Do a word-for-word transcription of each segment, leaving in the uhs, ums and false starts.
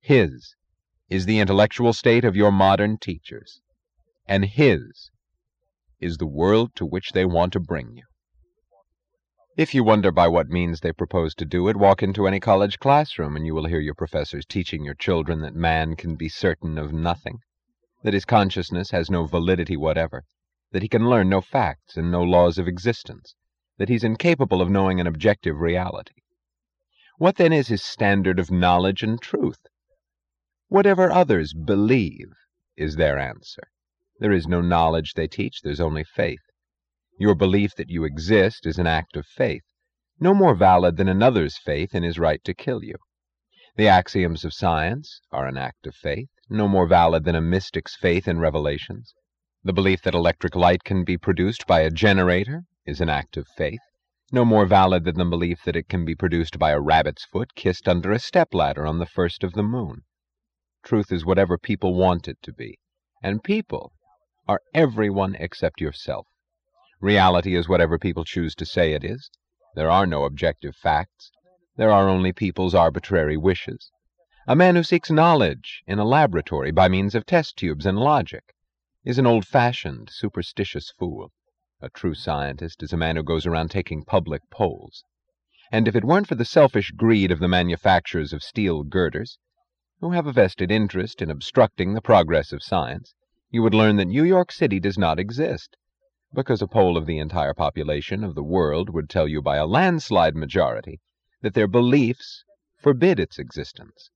His is the intellectual state of your modern teachers, and his is the world to which they want to bring you. If you wonder by what means they propose to do it, walk into any college classroom and you will hear your professors teaching your children that man can be certain of nothing, that his consciousness has no validity whatever, that he can learn no facts and no laws of existence, that he's incapable of knowing an objective reality. What then is his standard of knowledge and truth? Whatever others believe is their answer. There is no knowledge, they teach, there's only faith. Your belief that you exist is an act of faith, no more valid than another's faith in his right to kill you. The axioms of science are an act of faith, no more valid than a mystic's faith in revelations. The belief that electric light can be produced by a generator is an act of faith, no more valid than the belief that it can be produced by a rabbit's foot kissed under a stepladder on the first of the moon. Truth is whatever people want it to be, and people are everyone except yourself. Reality is whatever people choose to say it is. There are no objective facts. There are only people's arbitrary wishes. A man who seeks knowledge in a laboratory by means of test tubes and logic is an old-fashioned, superstitious fool. A true scientist is a man who goes around taking public polls. And if it weren't for the selfish greed of the manufacturers of steel girders, who have a vested interest in obstructing the progress of science, you would learn that New York City does not exist, because a poll of the entire population of the world would tell you by a landslide majority that their beliefs forbid its existence.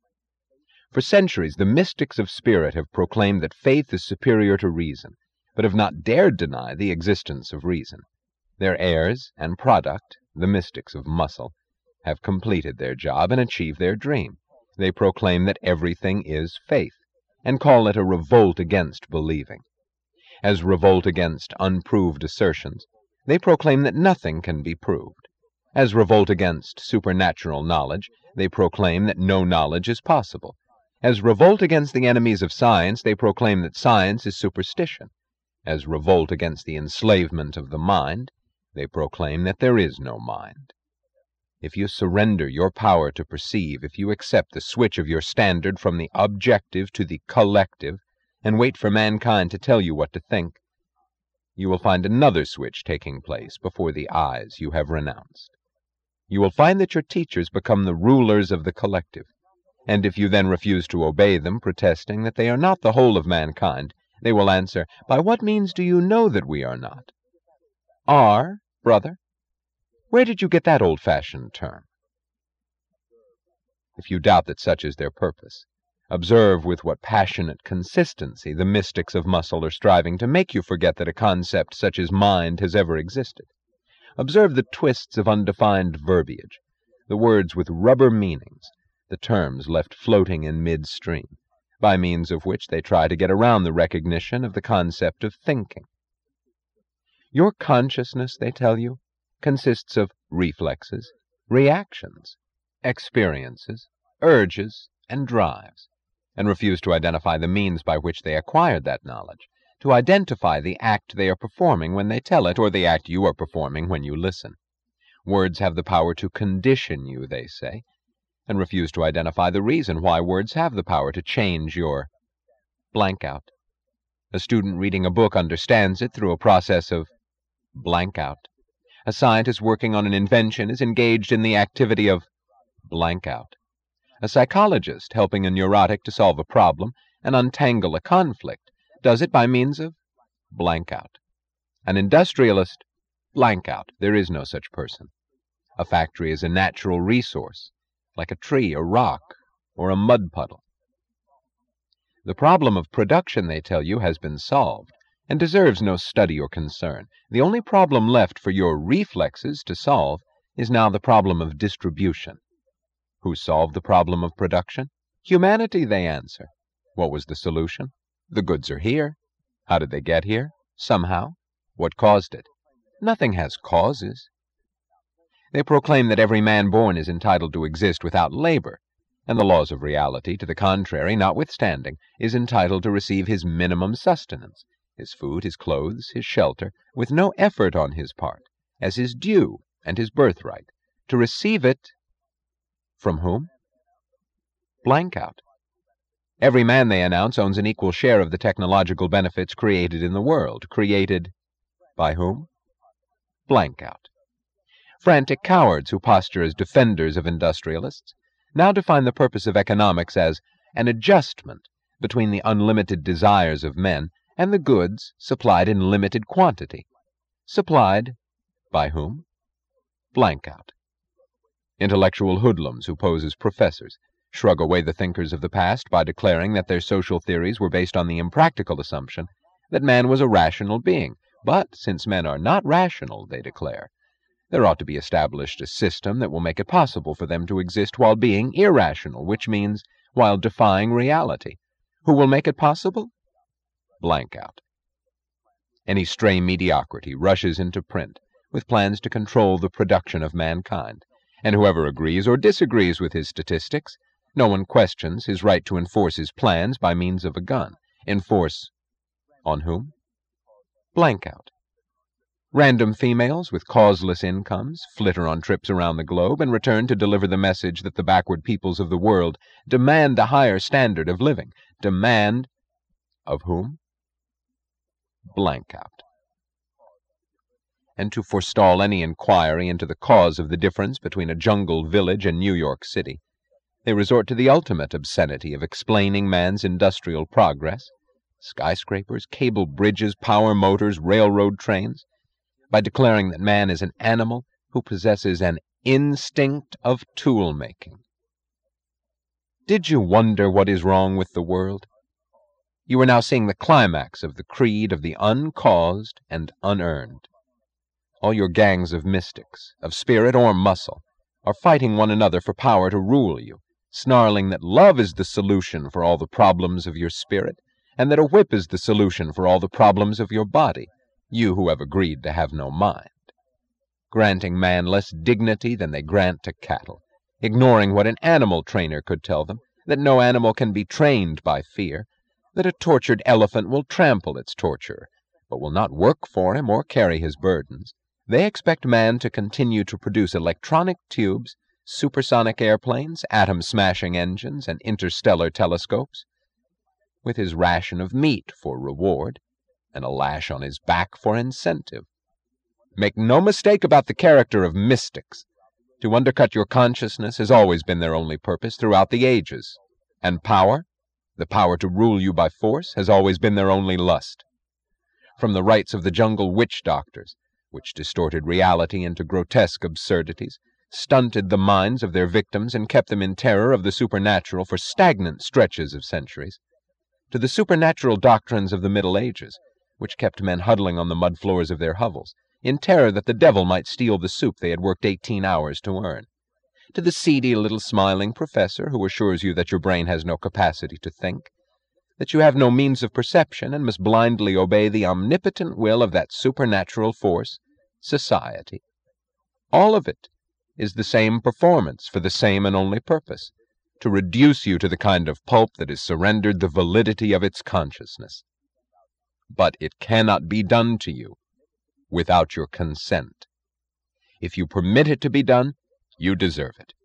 For centuries, the mystics of spirit have proclaimed that faith is superior to reason, but have not dared deny the existence of reason. Their heirs and product, the mystics of muscle, have completed their job and achieved their dream. They proclaim that everything is faith, and call it a revolt against believing. As revolt against unproved assertions, they proclaim that nothing can be proved. As revolt against supernatural knowledge, they proclaim that no knowledge is possible. As revolt against the enemies of science, they proclaim that science is superstition. As revolt against the enslavement of the mind, they proclaim that there is no mind. If you surrender your power to perceive, if you accept the switch of your standard from the objective to the collective, and wait for mankind to tell you what to think, you will find another switch taking place before the eyes you have renounced. You will find that your teachers become the rulers of the collective, and if you then refuse to obey them, protesting that they are not the whole of mankind, they will answer, "By what means do you know that we are not?" Are, brother? Where did you get that old-fashioned term? If you doubt that such is their purpose, observe with what passionate consistency the mystics of muscle are striving to make you forget that a concept such as mind has ever existed. Observe the twists of undefined verbiage, the words with rubber meanings, the terms left floating in midstream, by means of which they try to get around the recognition of the concept of thinking. Your consciousness, they tell you, consists of reflexes, reactions, experiences, urges, and drives, and refuse to identify the means by which they acquired that knowledge, to identify the act they are performing when they tell it, or the act you are performing when you listen. Words have the power to condition you, they say, and refuse to identify the reason why words have the power to change your blank out. A student reading a book understands it through a process of blank out. A scientist working on an invention is engaged in the activity of blank out. A psychologist helping a neurotic to solve a problem and untangle a conflict does it by means of blank out. An industrialist, blank out. There is no such person. A factory is a natural resource, like a tree, a rock, or a mud puddle. The problem of production, they tell you, has been solved, and deserves no study or concern. The only problem left for your reflexes to solve is now the problem of distribution. Who solved the problem of production? Humanity, they answer. What was the solution? The goods are here. How did they get here? Somehow. What caused it? Nothing has causes. They proclaim that every man born is entitled to exist without labor, and the laws of reality, to the contrary notwithstanding, is entitled to receive his minimum sustenance, his food, his clothes, his shelter, with no effort on his part, as his due and his birthright, to receive it from whom? Blank out. Every man, they announce, owns an equal share of the technological benefits created in the world. Created by whom? Blank out. Frantic cowards who posture as defenders of industrialists now define the purpose of economics as an adjustment between the unlimited desires of men and the goods supplied in limited quantity. Supplied by whom? Blank out. Intellectual hoodlums who pose as professors shrug away the thinkers of the past by declaring that their social theories were based on the impractical assumption that man was a rational being. But since men are not rational, they declare, there ought to be established a system that will make it possible for them to exist while being irrational, which means while defying reality. Who will make it possible? Blank out. Any stray mediocrity rushes into print with plans to control the production of mankind, and whoever agrees or disagrees with his statistics, no one questions his right to enforce his plans by means of a gun. Enforce on whom? Blank out. Random females with causeless incomes flitter on trips around the globe and return to deliver the message that the backward peoples of the world demand a higher standard of living. Demand of whom? Blank out. And to forestall any inquiry into the cause of the difference between a jungle village and New York City, they resort to the ultimate obscenity of explaining man's industrial progress, skyscrapers, cable bridges, power motors, railroad trains, by declaring that man is an animal who possesses an instinct of tool-making. Did you wonder what is wrong with the world? You are now seeing the climax of the creed of the uncaused and unearned. All your gangs of mystics, of spirit or muscle, are fighting one another for power to rule you, snarling that love is the solution for all the problems of your spirit, and that a whip is the solution for all the problems of your body, you who have agreed to have no mind. Granting man less dignity than they grant to cattle, ignoring what an animal trainer could tell them, that no animal can be trained by fear, that a tortured elephant will trample its torturer, but will not work for him or carry his burdens. They expect man to continue to produce electronic tubes, supersonic airplanes, atom-smashing engines, and interstellar telescopes, with his ration of meat for reward, and a lash on his back for incentive. Make no mistake about the character of mystics. To undercut your consciousness has always been their only purpose throughout the ages, and power, the power to rule you by force, has always been their only lust. From the rites of the jungle witch doctors, which distorted reality into grotesque absurdities, stunted the minds of their victims, and kept them in terror of the supernatural for stagnant stretches of centuries, to the supernatural doctrines of the Middle Ages, which kept men huddling on the mud floors of their hovels, in terror that the devil might steal the soup they had worked eighteen hours to earn, to the seedy little smiling professor who assures you that your brain has no capacity to think, that you have no means of perception and must blindly obey the omnipotent will of that supernatural force, society. All of it is the same performance for the same and only purpose, to reduce you to the kind of pulp that has surrendered the validity of its consciousness. But it cannot be done to you without your consent. If you permit it to be done, you deserve it.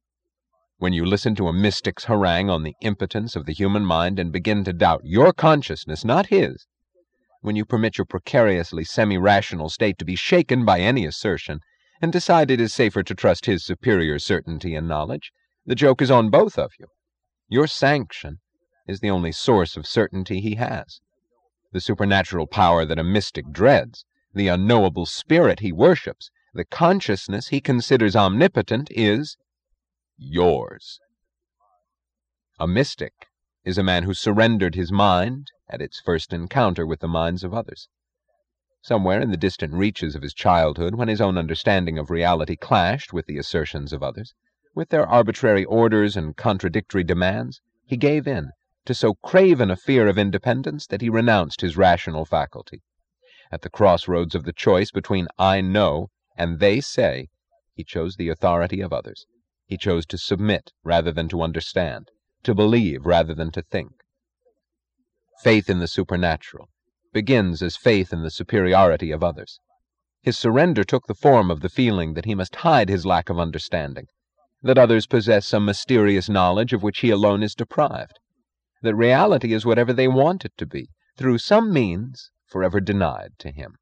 When you listen to a mystic's harangue on the impotence of the human mind and begin to doubt your consciousness, not his, when you permit your precariously semi-rational state to be shaken by any assertion, and decide it is safer to trust his superior certainty and knowledge, the joke is on both of you. Your sanction is the only source of certainty he has. The supernatural power that a mystic dreads, the unknowable spirit he worships, the consciousness he considers omnipotent, is yours. A mystic is a man who surrendered his mind at its first encounter with the minds of others. Somewhere in the distant reaches of his childhood, when his own understanding of reality clashed with the assertions of others, with their arbitrary orders and contradictory demands, he gave in to so craven a fear of independence that he renounced his rational faculty. At the crossroads of the choice between I know and they say, he chose the authority of others. He chose to submit rather than to understand, to believe rather than to think. Faith in the supernatural begins as faith in the superiority of others. His surrender took the form of the feeling that he must hide his lack of understanding, that others possess some mysterious knowledge of which he alone is deprived, that reality is whatever they want it to be, through some means forever denied to him.